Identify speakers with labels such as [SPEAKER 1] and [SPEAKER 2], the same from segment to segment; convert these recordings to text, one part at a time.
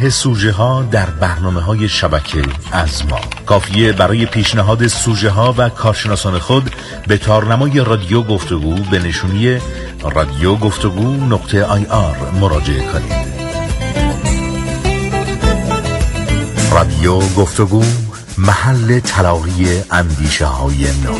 [SPEAKER 1] طرح سوژه ها در برنامه‌های شبکه از ما. کافیه برای پیشنهاد سوژه ها و کارشناسان خود به تارنمای رادیو گفتگو به نشونی radiogفتگو.ir مراجعه کنید. رادیو گفتگو، محل تلاقی اندیشه های نو.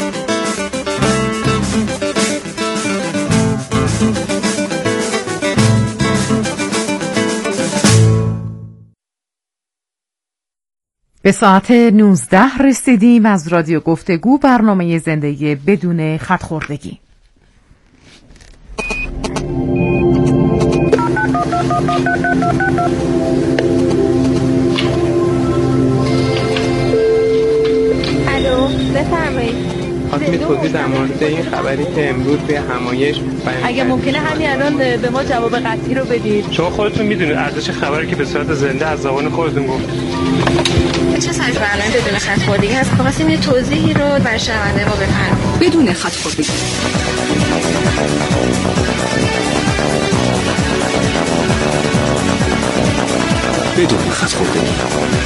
[SPEAKER 2] به ساعت 19 رسیدیم از رادیو گفتگو، برنامه زندگی بدون خط‌خوردگی.
[SPEAKER 3] الو، بفرمایید.
[SPEAKER 4] خواستم توضیح در مورد این خبری که امروز به همایش
[SPEAKER 3] اگه ممکنه همین الان به ما جواب قطعی رو بدید.
[SPEAKER 4] شما خودتون میدونید ارزش خبری که به صورت زنده از زبان خودتون گفت.
[SPEAKER 3] چه سایز برنامه بدون خط‌خوردگی هست؟ خواستیم یه توضیحی رو برای شنونده ما بفرمایید.
[SPEAKER 5] بدون خط‌خوردگی. بدون خط‌خوردگی.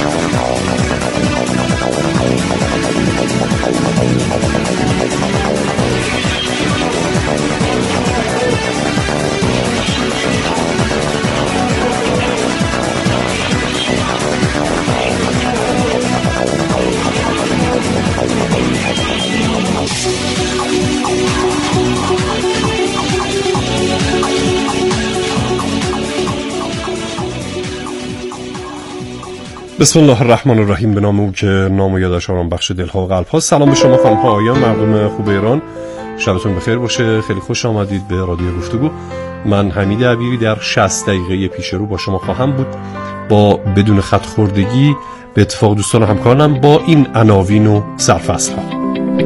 [SPEAKER 6] بسم الله الرحمن الرحیم. به نام او که نام و یادش آرام بخش دلها و قلب ها. سلام به شما خانم ها آقایان، مردم خوب ایران، شبتون بخیر باشه. خیلی خوش آمدید به رادیو گفتگو. من حمید عبیری در 60 دقیقه پیش رو با شما خواهم بود با بدون خط‌خوردگی، به اتفاق دوستان و همکارانم با این عناوین و سرفصل ها.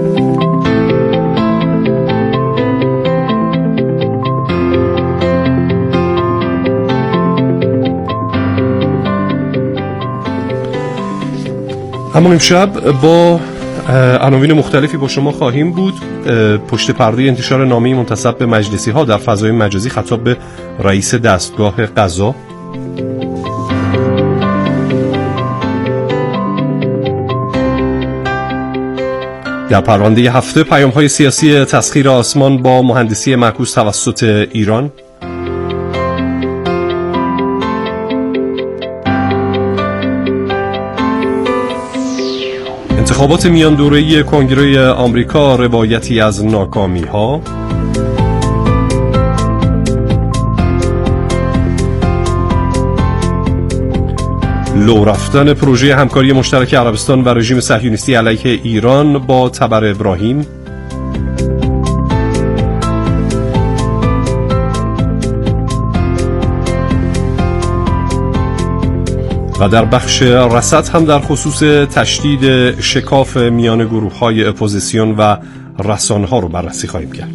[SPEAKER 6] اما امشب با عناوین مختلفی با شما خواهیم بود. پشت پرده انتشار نامه‌ای منتسب به مجلسی ها در فضای مجازی خطاب به رئیس دستگاه قضا، در پرونده هفته پیام‌های سیاسی تسخیر آسمان با مهندسی معکوس توسط ایران، انتخابات میان دوره‌ای کنگره آمریکا روایتی از ناکامی‌ها، لو رفتن پروژه همکاری مشترک عربستان و رژیم صهیونیستی علیه ایران با تبر ابراهیم، و در بخش رصد هم در خصوص تشدید شکاف میان گروه‌های اپوزیسیون و رسانه‌ها رو بررسی خواهیم کرد.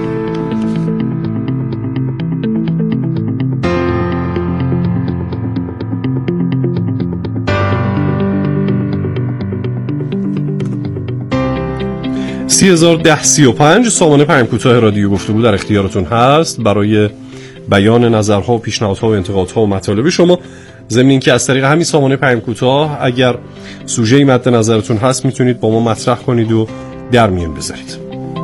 [SPEAKER 6] $30,1035 سامانه پیام کوتاه رادیو گفتگو در اختیارتون هست برای بیان نظرها و پیشنهادها و انتقادها و مطالب شما. ضمن اینکه از طریق همین سامانه پیام کوتاه اگر سوژه‌ای مد نظرتون هست میتونید با ما مطرح کنید و در میون بذارید.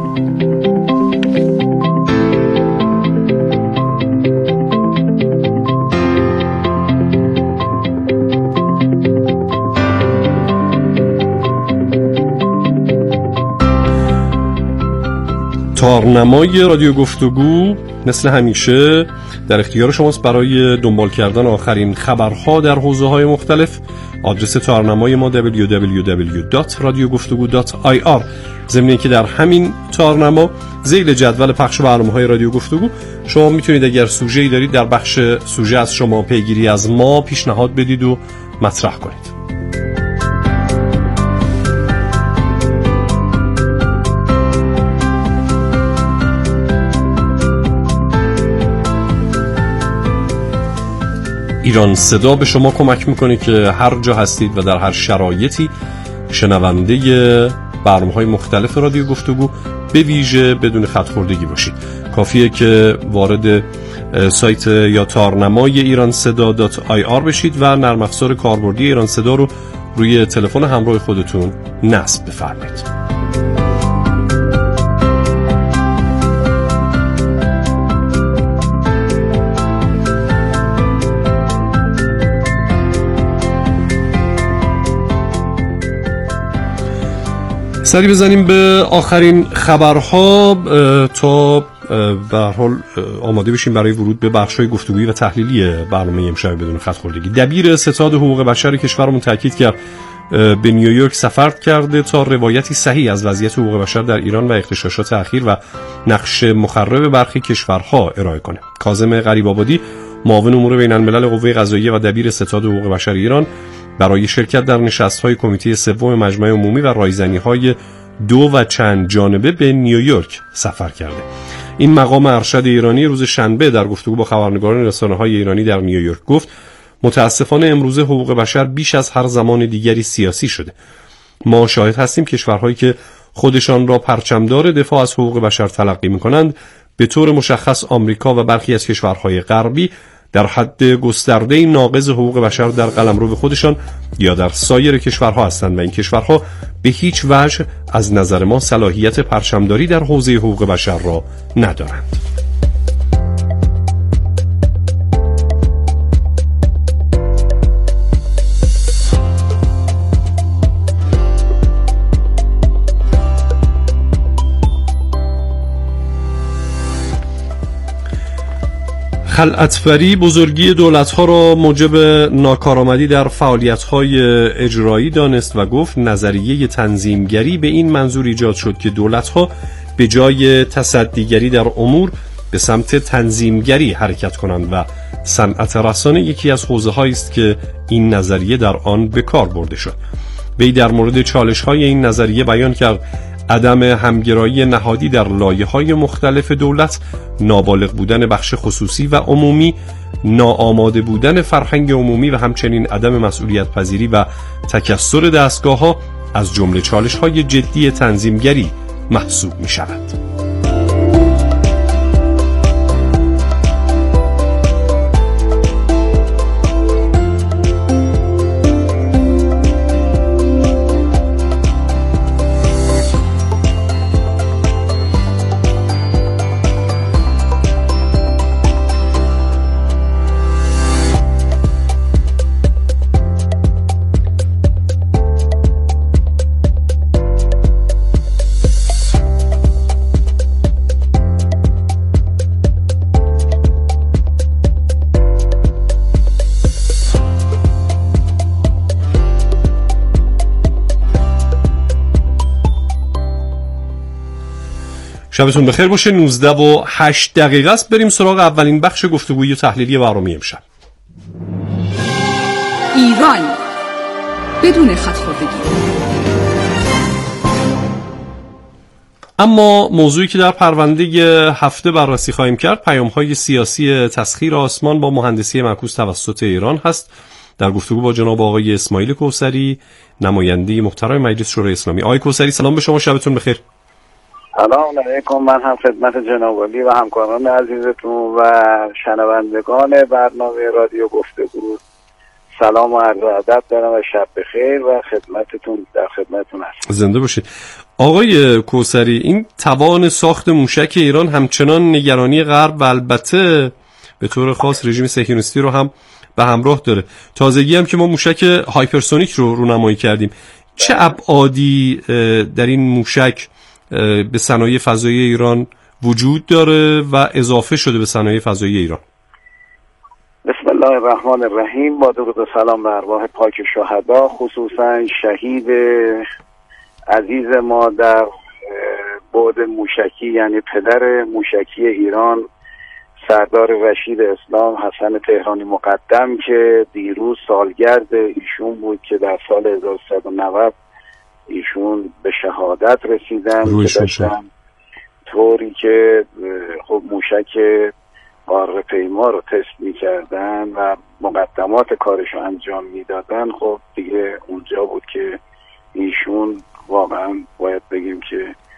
[SPEAKER 6] تارنمای رادیو گفتگو مثل همیشه در اختیار شماست برای دنبال کردن آخرین خبرها در حوزه‌های مختلف. آدرس تارنمای ما www.radiogفتگو.ir. ضمن اینکه در همین تارنما ذیل جدول پخش برنامه‌های رادیو گفتگو شما میتونید اگر سوژه‌ای دارید در بخش سوژه از شما پیگیری از ما پیشنهاد بدید و مطرح کنید. ایران صدا به شما کمک میکنه که هر جا هستید و در هر شرایطی شنونده برنامه‌های مختلف رادیو گفتگو به ویژه بدون خط‌خوردگی باشید. کافیه که وارد سایت یا تارنمای ایرانصدا.ir بشید و نرم افزار کاربردی ایران صدا رو روی تلفن همراه خودتون نصب بفرمایید. سری بزنیم به آخرین خبرها تا به هر حال آماده بشیم برای ورود به بخش‌های گفتگویی و تحلیلی برنامه امشب بدون خط خوردگی. دبیر ستاد حقوق بشر کشورمون تاکید کرد به نیویورک سفر کرده تا روایتی صحیح از وضعیت حقوق بشر در ایران و اغتشاشات اخیر و نقش مخرب برخی کشورها ارائه کنه. کاظم غریب‌آبادی معاون امور بین‌الملل قوه قضاییه و دبیر ستاد حقوق بشر ایران برای شرکت در نشست‌های کمیته سوم مجمع عمومی و رایزنی‌های 2 و چند جانبه به نیویورک سفر کرده. این مقام ارشد ایرانی روز شنبه در گفتگو با خبرنگاران رسانه‌های ایرانی در نیویورک گفت متاسفانه امروزه حقوق بشر بیش از هر زمان دیگری سیاسی شده. ما شاهد هستیم کشورهایی که خودشان را پرچمدار دفاع از حقوق بشر تلقی می‌کنند، به طور مشخص آمریکا و برخی از کشورهای غربی، در حد گسترده ناقض حقوق بشر در قلمرو خودشان یا در سایر کشورها هستند و این کشورها به هیچ وجه از نظر ما صلاحیت پرچمداری در حوزه حقوق بشر را ندارند. خلعتبری بزرگی دولت‌ها را موجب ناکارآمدی در فعالیت‌های اجرایی دانست و گفت نظریه تنظیمگری به این منظور ایجاد شد که دولت‌ها به جای تصدیگری در امور به سمت تنظیمگری حرکت کنند و صنعت رسانه یکی از حوزه‌هایی است که این نظریه در آن به کار برده شد. وی در مورد چالش‌های این نظریه بیان کرد عدم همگرایی نهادی در لایه‌های مختلف دولت، نابالغ بودن بخش خصوصی و عمومی، ناآماده بودن فرهنگ عمومی و همچنین عدم مسئولیت پذیری و تکثر دستگاه‌ها از جمله چالش‌های جدی تنظیمگری محسوب می‌شود. شبتون بخیر باشه. 19:08 است. بریم سراغ اولین بخش گفتگویی و تحلیلی برنامه امشب.
[SPEAKER 7] ایران بدون خط خوردگی.
[SPEAKER 6] اما موضوعی که در پرونده هفته بررسی خواهیم کرد پیام‌های سیاسی تسخیر آسمان با مهندسی معکوس توسط ایران هست. در گفتگو با جناب آقای اسماعیل کوثری، نماینده محترم مجلس شورای اسلامی. آقای کوثری سلام به شما، شبتون بخیر.
[SPEAKER 8] سلام علیکم. من هم خدمت جناب علی و همکاران عزیزتون و شنوندگان برنامه رادیو گفتگو سلام و عرض ادب دارم و شب بخیر و در خدمتتون هستم.
[SPEAKER 6] زنده باشید. آقای کوثری، این توان ساخت موشک ایران همچنان نگرانی غرب و البته به طور خاص رژیم صهیونیستی رو هم به همراه داره. تازگی هم که ما موشک هایپرسونیک رو رونمایی کردیم. چه ابعادی در این موشک به صنایع فضایی ایران وجود داره و اضافه شده به صنایع فضایی ایران؟
[SPEAKER 8] بسم الله الرحمن الرحیم. با درود و سلام به ارواح پاک شهدا، خصوصا شهید عزیز ما در بعد موشکی یعنی پدر موشکی ایران سردار رشید اسلام حسن تهرانی مقدم که دیروز سالگرد ایشون بود که در سال 1390 ایشون به شهادت رسیدن که داشتن طوری که خب موشک قاره پیما رو تست می‌کردن و مقدمات کارش رو انجام میدادن. خب دیگه اونجا بود که ایشون واقعا باید بگیم که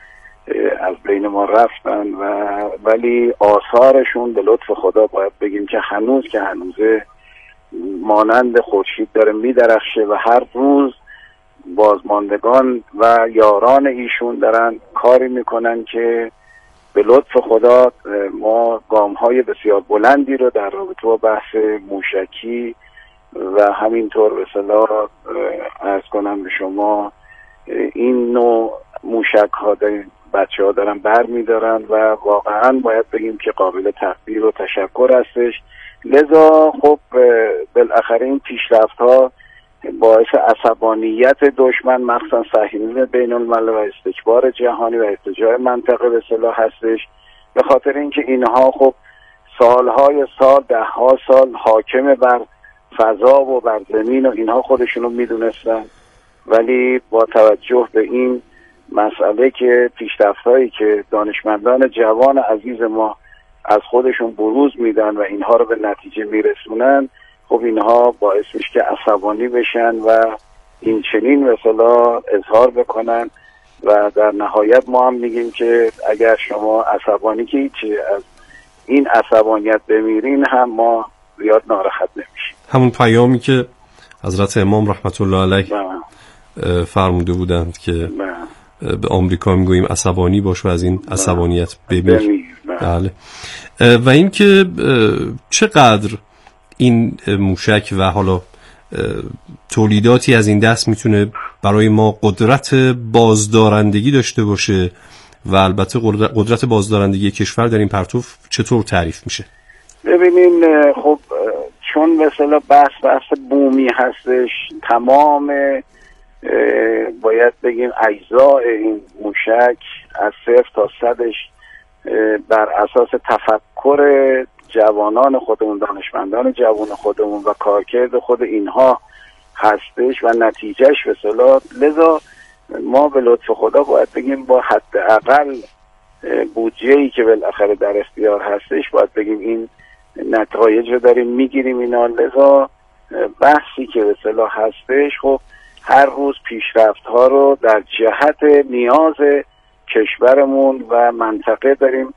[SPEAKER 8] از بین ما رفتن ولی آثارشون به لطف خدا باید بگیم که هنوزه مانند خورشید داره میدرخشه و هر روز بازماندگان و یاران ایشون دارن کاری میکنن که به لطف خدا ما گام‌های بسیار بلندی رو در رابطه با بحث موشکی و همینطور به اصطلاح عرض کنم به شما این نوع موشک‌ها بچه‌ها دارن برمی‌دارن و واقعاً باید بگیم که قابل تقدیر و تشکر هستش. لذا خب بالاخره این پیشرفت‌ها باعث عصبانیت دشمن مخصوصا صهیونیسم بین‌الملل و استکبار جهانی و ارتجاع منطقه به اصطلاح هستش، به خاطر اینکه اینها خب سالهای سال ده‌ها سال حاکم بر فضا و بر زمین و اینها خودشونو میدونستن، ولی با توجه به این مسئله که پیشرفت‌هایی که دانشمندان جوان عزیز ما از خودشون بروز میدن و اینها رو به نتیجه میرسونن، خب اینها باعث میشه که عصبانی بشن و این چنین به اصطلاح اظهار بکنن و در نهایت ما هم میگیم که اگر شما عصبانی که هیچی از این عصبانیت بمیرین هم ما زیاد ناراحت نمیشیم.
[SPEAKER 6] همون پیامی که حضرت امام رحمت الله علیه فرموده بودند که به آمریکا میگوییم عصبانی باش و از این عصبانیت بمیر. بله. و این که چقدر این موشک و حالا تولیداتی از این دست میتونه برای ما قدرت بازدارندگی داشته باشه و البته قدرت بازدارندگی کشور در این پرتو چطور تعریف میشه؟
[SPEAKER 8] ببینین خب چون مثلا بحث بومی هستش، تمام باید بگیم اجزاء این موشک از 0 تا 100ش بر اساس تفکر جوانان خودمون، دانشمندان جوان خودمون و کارکرد خود اینها هستش و نتیجهش به اصطلاح. لذا ما به لطف خدا باید بگیم با حداقل بودجه‌ای که بالاخره در اختیار هستش باید بگیم این نتایج رو داریم میگیریم اینا. لذا بحثی که به اصطلاح هستش خب هر روز پیشرفت‌ها رو در جهت نیاز کشورمون و منطقه داریم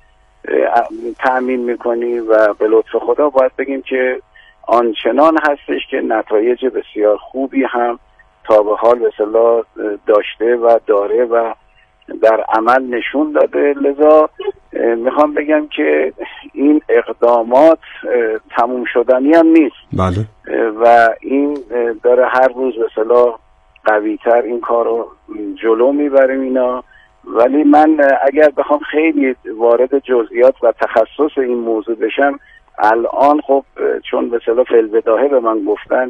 [SPEAKER 8] تأمین میکنی و به لطف خدا باید بگیم که آنچنان هستش که نتایج بسیار خوبی هم تا به حال به اصطلاح داشته و داره و در عمل نشون داده. لذا میخوام بگم که این اقدامات تموم شدنی هم نیست.
[SPEAKER 6] بله.
[SPEAKER 8] و این داره هر روز به اصطلاح قوی‌تر این کار رو جلو میبریم اینا. ولی من اگر بخوام خیلی وارد جزئیات و تخصص این موضوع بشم الان خب چون به اصطلاح فی‌البداهه به من گفتن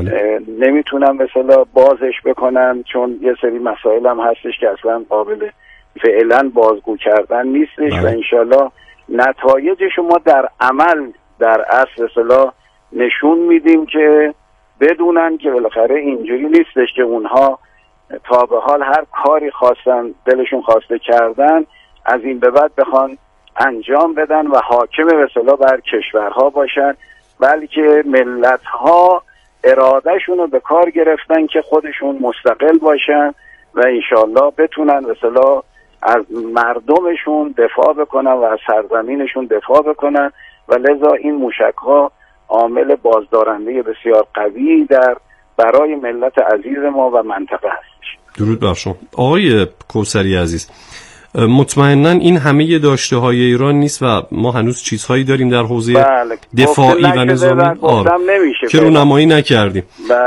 [SPEAKER 8] نمیتونم به اصطلاح بازش بکنم، چون یه سری مسائل هم هستش که اصلا قابل فعلا بازگو کردن نیستش و انشالله نتایجش ما در عمل در اصل اصطلاح نشون میدیم که بدونن که بالاخره اینجوری نیستش که اونها تا به حال هر کاری خواستن دلشون خواسته کردن از این به بعد بخوان انجام بدن و حاکم به اصطلاح بر کشورها باشن، بلکه ملت‌ها ارادهشون رو به کار گرفتن که خودشون مستقل باشن و انشالله بتونن به اصطلاح از مردمشون دفاع بکنن و از سرزمینشون دفاع بکنن و لذا این موشک‌ها عامل بازدارنده بسیار قوی برای ملت عزیز ما و منطقه هستش.
[SPEAKER 6] درود بر شما. آقای کوثری عزیز، مطمئناً این همه داشته های ایران نیست و ما هنوز چیزهایی داریم در حوزه دفاعی و نظامی که رونمایی نکردیم.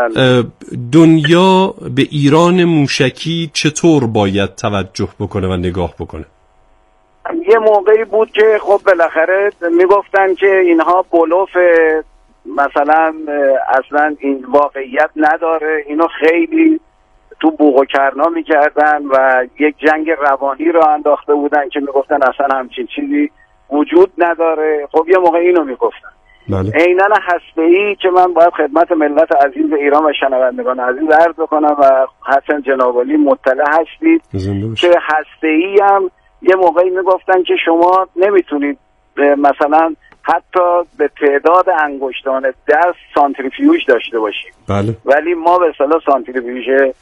[SPEAKER 6] دنیا به ایران موشکی چطور باید توجه بکنه و نگاه بکنه؟
[SPEAKER 8] یه موقعی بود که خب بالاخره میگفتن که اینها بلوف، مثلا اصلا این واقعیت نداره، اینو خیلی تو بوق و کرنا میکردن و یک جنگ روانی رو انداخته بودن که میگفتن اصلا همچین چیزی وجود نداره. خب یه موقع اینو میگفتن. عیناً هسته‌ای که من باید خدمت ملت عزیز ایران و شنوندگان عزیز عرض بکنم و حسن جناب عالی مطلع هستید که هسته‌ای هم یه موقعی میگفتن که شما نمیتونید مثلا حتی به تعداد انگشتان دست سانتریفیوژ داشته باشیم.
[SPEAKER 6] بله.
[SPEAKER 8] ولی ما به اصطلاح سانتریفیوژ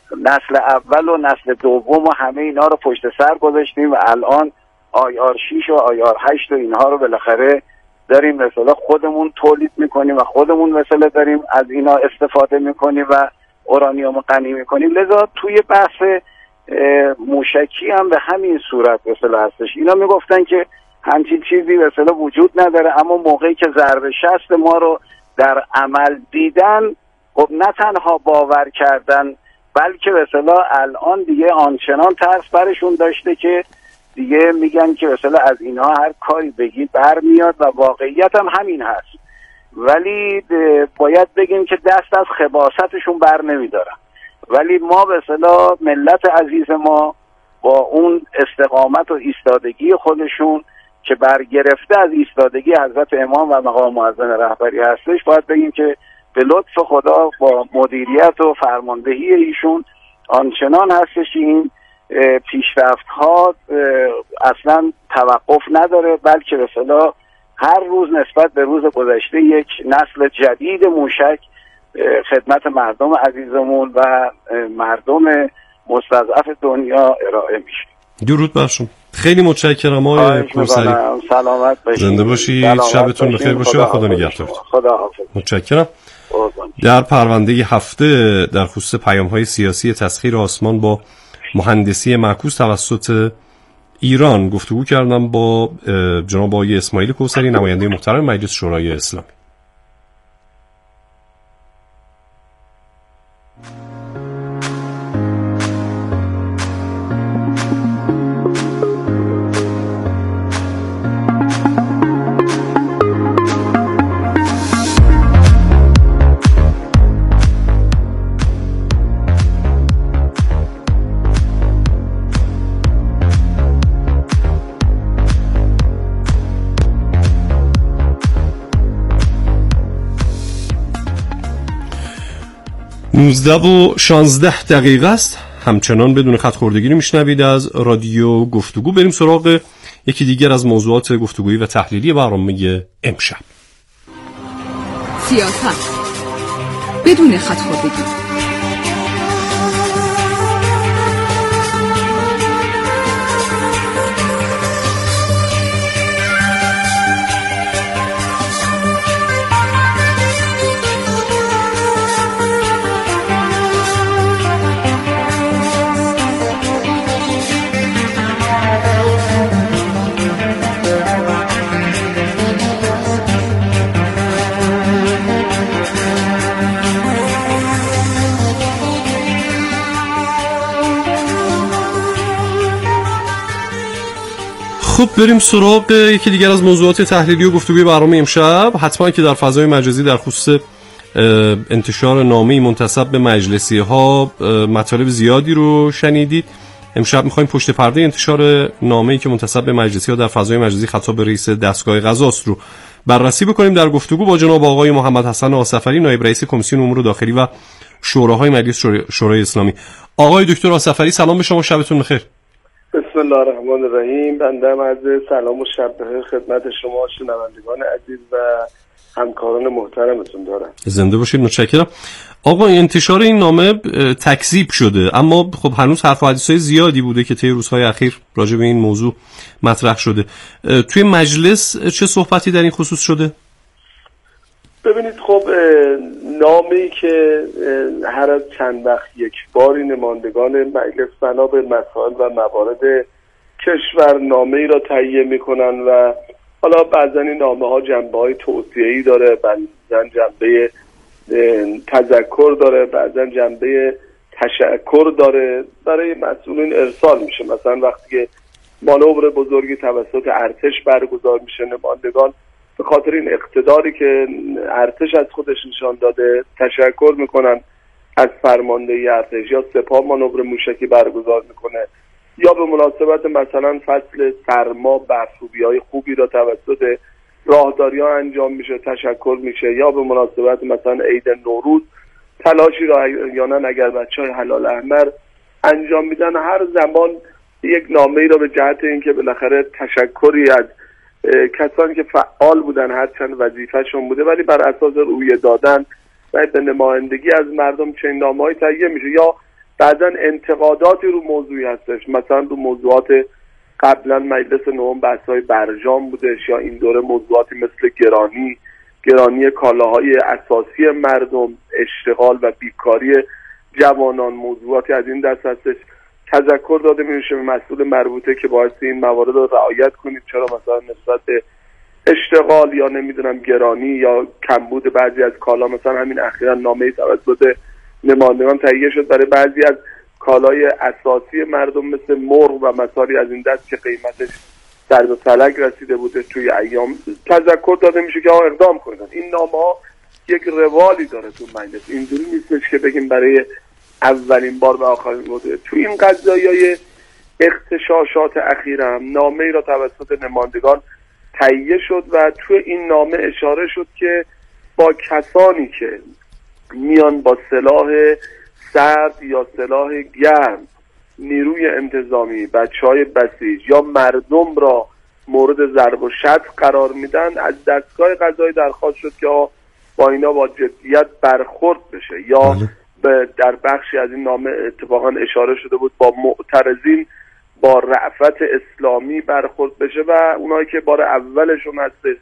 [SPEAKER 8] نسل اول و نسل دوم و همه اینا رو پشت سر گذاشتیم و الان IR6 و IR8 و اینها رو بالاخره داریم مثلا خودمون تولید میکنیم و خودمون مثلا داریم از اینا استفاده میکنیم و اورانیوم غنی میکنیم. لذا توی بحث موشکی هم به همین صورت مثلا هستش. اینا میگفتن که همچین چیزی مثلا وجود نداره، اما موقعی که ضرب شست ما رو در عمل دیدن خب نه تنها باور کردن بلکه مثلا الان دیگه آنچنان ترس برشون داشته که دیگه میگن که مثلا از اینها هر کاری بگید برمیاد و واقعیت هم همین هست. ولی باید بگیم که دست از خباثتشون بر نمیدارن. ولی ما مثلا ملت عزیز ما با اون استقامت و ایستادگی خودشون که برگرفته از ایستادگی حضرت امام و مقام معظم رهبری هستش، باید بگیم که به لطف خدا با مدیریت و فرماندهی ایشون آنچنان هستش این پیشرفت ها اصلا توقف نداره، بلکه به اصطلاح هر روز نسبت به روز گذشته یک نسل جدید موشک خدمت مردم عزیزمون و مردم مستضعف دنیا ارائه میشه.
[SPEAKER 6] درود بر شما. خیلی متشکرم آقای کوثری.
[SPEAKER 8] سلامت باشید.
[SPEAKER 6] زنده باشید. شبتون بخیر باشه و خدا نگهدار.
[SPEAKER 8] خدا حافظ.
[SPEAKER 6] متشکرم. در پرونده هفته در خصوص پیام‌های سیاسی تسخیر آسمان با مهندسی معکوس توسط ایران گفتگو کردم با جناب آقای اسماعیل کوثری، نماینده محترم مجلس شورای اسلامی. نوزده و 16 دقیقه است. همچنان بدون خط خوردگی رو میشنوید از رادیو گفتگو. بریم سراغ یکی دیگر از موضوعات گفتگویی و تحلیلی برنامه امشب.
[SPEAKER 7] سیاست بدون خط خوردگی.
[SPEAKER 6] خب بریم سراغ یکی دیگر از موضوعات تحلیلی و گفتگوی برنامه امشب. حتما که در فضای مجازی در خصوص انتشار نامه‌ای منتسب به مجلسی ها مطالب زیادی رو شنیدید. امشب می‌خوایم پشت پرده انتشار نامه‌ای که منتسب به مجلسی ها در فضای مجازی خطاب به رئیس دستگاه قضاست رو بررسی بکنیم در گفتگو با جناب آقای محمد حسن آصفری، نایب رئیس کمیسیون امور داخلی و شوراهای مجلس شورای اسلامی. آقای دکتر آصفری سلام به شما، شبتون بخیر.
[SPEAKER 9] بسم الله الرحمن الرحیم. بنده عرض سلام و شب بخیر خدمت شما شنوندگان عزیز و همکاران محترمتون دارم.
[SPEAKER 6] زنده باشید. متشکرم. آقا انتشار این نامه تکذیب شده، اما خب هنوز حرف و حدیث‌های زیادی بوده که طی روزهای اخیر راجع به این موضوع مطرح شده. توی مجلس چه صحبتی در این خصوص شده؟
[SPEAKER 9] ببینید خب نامه‌ای که هر از چند وقت یک باری نمایندگان مجلس بنا به مسائل و موارد کشور نامه‌ای را تهیه می‌کنن و حالا بعضا این نامه‌ها جنبه‌های توصیه‌ای داره، بعضا جنبه تذکر داره، بعضا جنبه تشکر داره، برای مسئولین ارسال میشه. مثلا وقتی که مانور بزرگی توسط ارتش برگزار میشه، نمایندگان به خاطر این اقتداری که ارتش از خودش نشان داده تشکر میکنن از فرماندهی ارتش، یا سپاه مانور موشکی برگزار میکنه، یا به مناسبت مثلا فصل سرما برف‌روبی‌های خوبی را توسط راهداری‌ها انجام میشه تشکر میشه، یا به مناسبت مثلا عید نوروز تلاشی را احیانا اگر بچهای هلال احمر انجام میدن، هر زمان یک نامه‌ای را به جهت اینکه بالاخره تشکری از کسانی که فعال بودن هرچند وظیفه‌شون بوده ولی بر اساس رویه دادن و به نمایندگی از مردم چنین نامه‌ای تهیه میشه، یا بعضا انتقاداتی رو موضوعی هستش، مثلا رو موضوعات قبلا مجلس نهم بحث‌های برجام بودش، یا این دوره موضوعاتی مثل گرانی کالاهای اساسی مردم، اشتغال و بیکاری جوانان، موضوعاتی از این دست هستش. تذکر داده میشه به مسئول مربوطه که باید این موارد رو رعایت کنید، چرا مثلا نسبت به اشتغال یا نمیدونم گرانی یا کمبود بعضی از کالا، مثلا همین اخیراً نامه‌ای توسط نمایندگان تهیه شد برای بعضی از کالای اساسی مردم مثل مرغ و مساری از این دست که قیمتش سر به فلک رسیده بوده توی ایام، تذکر داده میشه که اقدام کنن. این نامه‌ها یک روالی داره تو مجلس، اینجوری نیستش که بگیم برای اولین بار و آخرین بوده. تو این قضایای اغتشاشات اخیرا نامه‌ای را توسط نمایندگان تهیه شد و تو این نامه اشاره شد که با کسانی که میان با سلاح سرد یا سلاح گرم نیروی انتظامی، بچهای بسیج یا مردم را مورد ضرب و شتم قرار میدن، از دستگاه قضایی درخواست شد که با اینا با جدیت برخورد بشه. یا در بخشی از این نامه اتفاقا اشاره شده بود با معترضین با رأفت اسلامی برخورد بشه و اونایی که بار اولشون هستش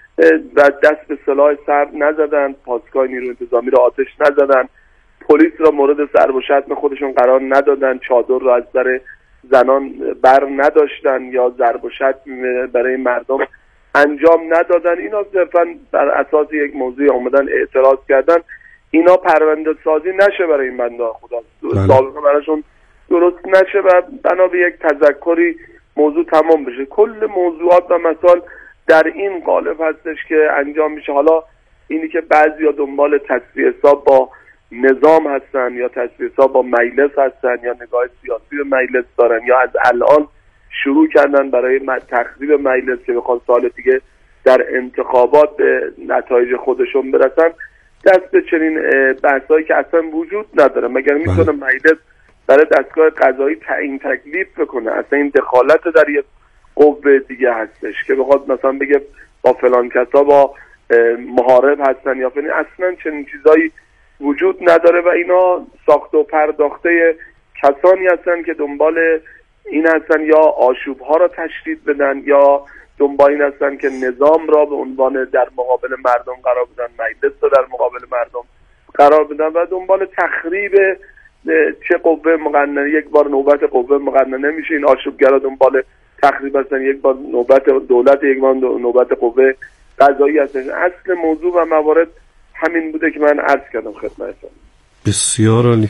[SPEAKER 9] و دست به سلاح سرد نزدن، پاسگاه نیروی انتظامی را آتش نزدن، پلیس را مورد ضرب و شتم خودشون قرار ندادن، چادر را از سر زنان بر نداشتن یا ضرب و شتم برای مردم انجام ندادن، اینا صرفا بر اساس یک موضوع اومدن اعتراض کردن، اینا پرونده سازی نشه برای این بنده خدا، سابقه براشون درست نشه و بنا به یک تذکری موضوع تمام بشه. کل موضوعات و مسائل در این قالب هستش که انجام میشه. حالا اینی که بعضیا دنبال تصفیه حساب با نظام هستن یا تصفیه حساب با مجلس هستن یا نگاه سیاسی به مجلس دارن یا از الان شروع کردن برای تخریب مجلس که بخوان سال دیگه در انتخابات به نتایج خودشون برسن، دست به چنین بحثایی که اصلا وجود نداره. مگر میتونه مجلس برای دستگاه قضایی تعیین تکلیف بکنه؟ اصلا این دخالت در یک قوه دیگه هستش که بخواد مثلا بگه با فلان کسا با محارب هستن یا فلان، اصلا چنین چیزایی وجود نداره و اینا ساخت و پرداخته کسانی هستن که دنبال این هستن یا آشوب‌ها را تشدید بدن یا دنبال این هستن که نظام را به عنوان در مقابل مردم قرار بدن، مجلس را در مقابل مردم قرار بدن و دنبال تخریب چه قوه مقننه. یک بار نوبت قوه مقننه میشه، این آشوبگرا دنبال تخریب هستن، یک بار نوبت دولت، یک بار نوبت قوه قضایی هستن. اصل موضوع و موارد همین بوده که من عرض کردم خدمتتون.
[SPEAKER 6] بسیار عالی.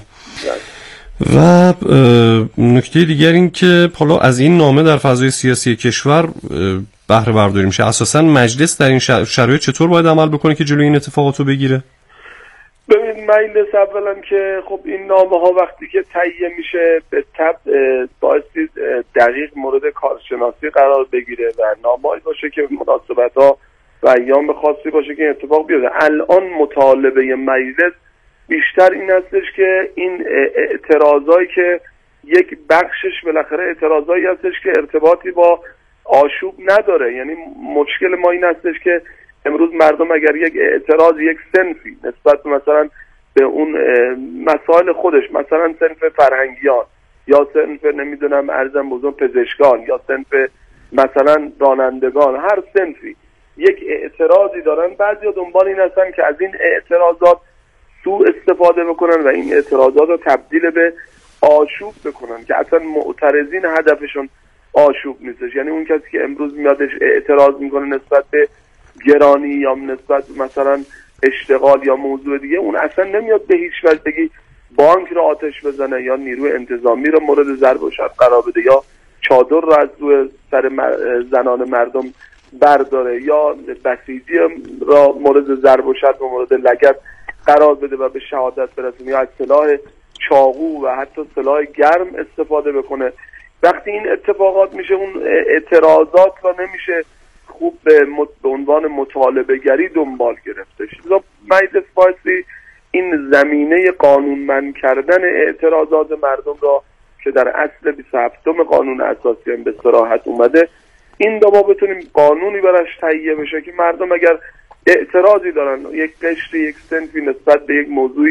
[SPEAKER 6] و نکته دیگر این که حالا از این نامه در فضای سیاسی کشور بهره برداری میشه، اساساً مجلس در این شرایط چطور باید عمل بکنه که جلوی این اتفاقات رو بگیره؟
[SPEAKER 9] ببین مجلس اولا که خب این نامه ها وقتی که تهیه میشه به طبع بایستی دقیق مورد کارشناسی قرار بگیره و نامه‌ای باشه که مناسبت ها و ایام خاصی باشه که اتفاق بیفته. الان مطالبه مجلس بیشتر این هستش که این اعتراضایی که یک بخشش بالاخره اعتراضایی هستش که ارتباطی با آشوب نداره، یعنی مشکل ما این هستش که امروز مردم اگر یک اعتراض یک صنفی نسبت مثلا به اون مسائل خودش، مثلا صنف فرهنگیان یا صنف نمیدونم ارزم بزرگ پزشکان یا صنف مثلا رانندگان، هر صنفی یک اعتراضی دارن، بعضیا دنبال این هستن که از این اعتراضات سوء استفاده بکنن و این اعتراضات رو تبدیل به آشوب بکنن که اصلا معترضین هدفشون آشوب نیستش. یعنی اون کسی که امروز میادش اعتراض میکنه نسبت به گرانی یا نسبت مثلا اشتغال یا موضوع دیگه، اون اصلا نمیاد به هیچ وجه بگی بانک رو آتش بزنه یا نیروی انتظامی رو مورد ضرب و شتم قرار بده یا چادر رو از روی سر زنان مردم برداره یا بسیجی را مورد ضرب و شتم و مورد لگد قرار بده و به شهادت برسونه یا از سلاح چاقو و حتی سلاح گرم استفاده بکنه. وقتی این اتفاقات میشه اون اعتراضات را نمیشه خوب به عنوان مطالبه گری دنبال گرفته. مجلس بایستی این زمینه قانونمند کردن اعتراضات مردم را که در اصل 27 قانون اساسی هم به صراحت اومده، این دو ما بتونیم قانونی براش تهیه بشه که مردم اگر اعتراضی دارن، یک قشر یک صنفی نسبت به یک موضوعی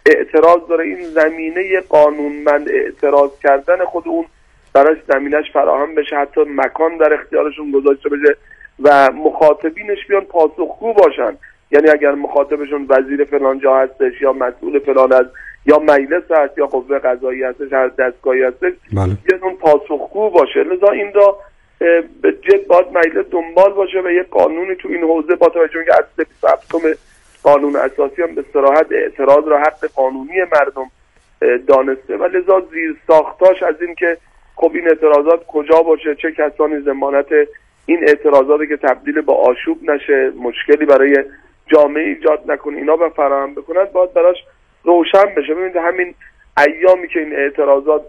[SPEAKER 9] اعتراض داره، این زمینه قانونمند اعتراض کردن خود اون براش زمینش فراهم بشه، حتی مکان در اختیارشون گذاشته بشه و مخاطبینش بیان پاسخگو باشن. یعنی اگر مخاطبشون وزیر فلان جا هستش یا مسئول فلان از یا مجلس هست یا قوه قضایی هستش، هر دستگاهی هستش، بیان اون پاسخگو باشه. لذا این را به جد باید مجلس دنبال باشه و یک قانونی تو این حوزه با توجه که اصل 27 قانون اساسی هم به صراحت اعتراض را حق قانونی مردم دانسته و لذا زیر ساختاش از این که خب این اعتراضات کجا باشه، چه کسانی ضمانت این اعتراضاتی که تبدیل به آشوب نشه، مشکلی برای جامعه ایجاد نکنه، اینا به فراهم بکنن، باید براش روشن بشه. ببینید همین ایامی که این اعتراضات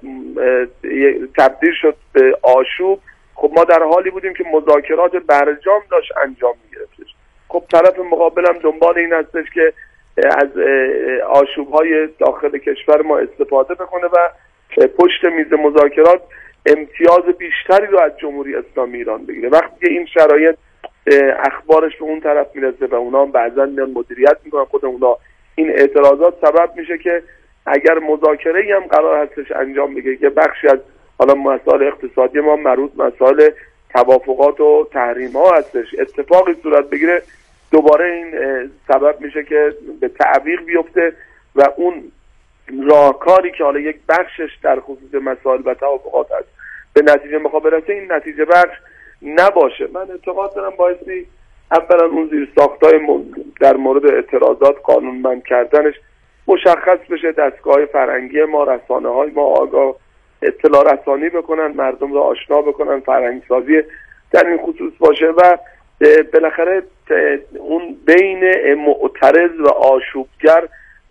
[SPEAKER 9] تبدیل شد به آشوب، خب ما در حالی بودیم که مذاکرات برجام داشت انجام می‌گرفتش. خب طرف مقابلم دنبال این هستش که از آشوب‌های داخل کشور ما استفاده بکنه و پشت میز مذاکرات امتیاز بیشتری رو از جمهوری اسلامی ایران بگیره. وقتی که این شرایط اخبارش به اون طرف میرسه و اونا بعضا میان مدیریت میکنن خود اونا، این اعتراضات سبب میشه که اگر مذاکره‌ای هم قرار هستش انجام بگیره که بخشی از حالا مسائل اقتصادی ما مربوط مسائل توافقات و تحریم ها هستش، اتفاقی صورت بگیره، دوباره این سبب میشه که به تعویق بیفته و اون راهکاری که حالا یک بخشش در خصوص مسائل و توافقات هست به نتیجه میخواد برسه، این نتیجه بخش نباشه. من اعتقاد دارم بایستی اولا اون زیر ساختای در مورد اعتراضات قانونمند کردنش مشخص بشه، دستگاه فرهنگی ما، رسانه های ما آگاه اطلاع رسانی بکنن، مردم رو آشنا بکنن، فرهنگ سازی در این خصوص باشه و بالاخره اون بین معترض و آشوبگر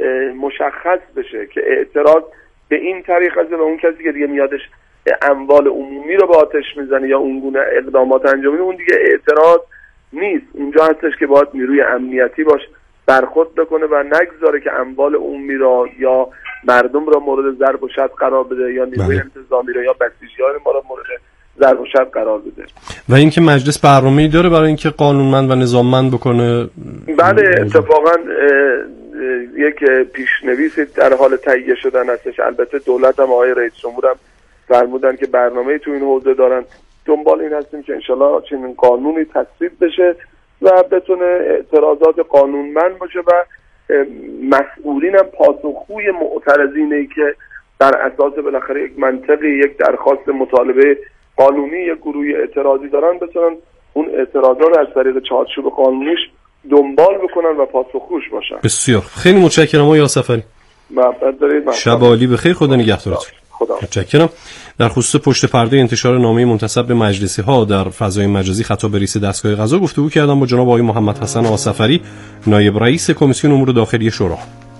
[SPEAKER 9] مشخص بشه که اعتراض به این طریق است و اون کسی که دیگه میادش اموال عمومی رو به آتش میزنه یا اون گونه اقدامات انجام میده، اون دیگه اعتراض نیست. اونجا هستش که باید نیروی امنیتی باش برخورد بکنه و نگذاره که اموال عمومی را یا مردم را مورد ضرب و شتم قرار بده یا نیروی انتظامی را یا بسیجیان ما را مورد ضرب و شتم قرار بده.
[SPEAKER 6] و اینکه مجلس برنامه‌ای داره برای اینکه قانونمند و نظاممند بکنه؟
[SPEAKER 9] بله، اتفاقا یک پیشنویسی در حال تهیه شدن هستش. البته دولت هم آقای رئیس جمهور هم فرمودن که برنامه‌ای تو این حوزه دارن. دنبال این هستیم که انشالله چنین قانونی تصویب بشه و بتونه اعتراضات قانونمند باشه و مسئولین هم پاسخگوی معترضینی که در اساس بالاخره یک منطقی، یک درخواست مطالبه قانونی، یک گروه اعتراضی دارن، بتونن اون اعتراضات از طریق چارچوب قانونیش دنبال بکنن و پاسخگوش باشن.
[SPEAKER 6] بسیار خیلی متشکرم آقای یاسفری. شب عالی بخیر، خدا نگهدارتون. متشکرم. در خصوص پشت پرده انتشار نامه منتسب به مجلسی ها در فضای مجازی خطاب به رئیس دستگاه قضا گفتگو کردم با جناب آقای محمد حسن آصفری، نایب رئیس کمیسیون امور داخلی شورا.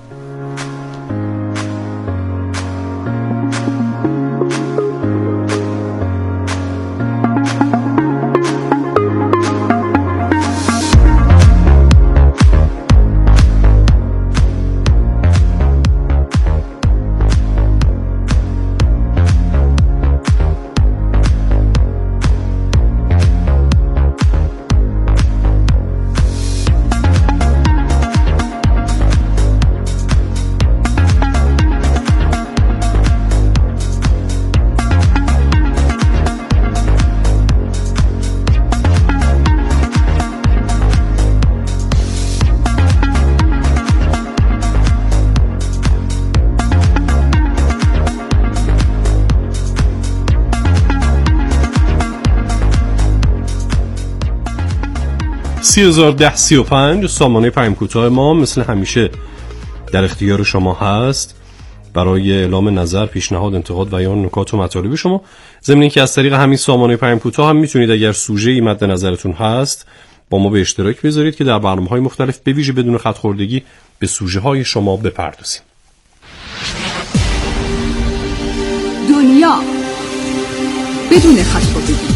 [SPEAKER 6] سامانه پیام کوتاه ما مثل همیشه در اختیار شما هست برای اعلام نظر، پیشنهاد، انتقاد و یا نکات و مطالب شما. ضمن اینکه از طریق همین سامانه پیام کوتاه هم میتونید اگر سوژه‌ای مد نظرتون هست با ما به اشتراک بذارید که در برنامه‌های مختلف به ویژه بدون خط خوردگی به سوژه‌های شما بپردازیم.
[SPEAKER 7] دنیا بدون خط خوردگی.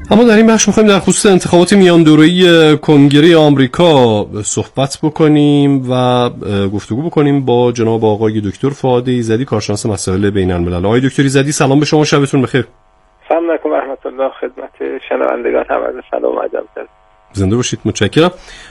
[SPEAKER 6] اما در این بخش می‌خوایم در خصوص انتخابات میان دوره‌ای کنگره آمریکا صحبت بکنیم و گفتگو بکنیم با جناب آقای دکتر فؤاد ایزدی، کارشناس مسائل بین‌الملل. آقای دکتر ایزدی سلام به شما، شبتون بخیر.
[SPEAKER 4] سلام علیکم و رحمت الله، خدمت شنوندگان هم عرض سلام و ادب.
[SPEAKER 6] زنده باشید، متشکرم.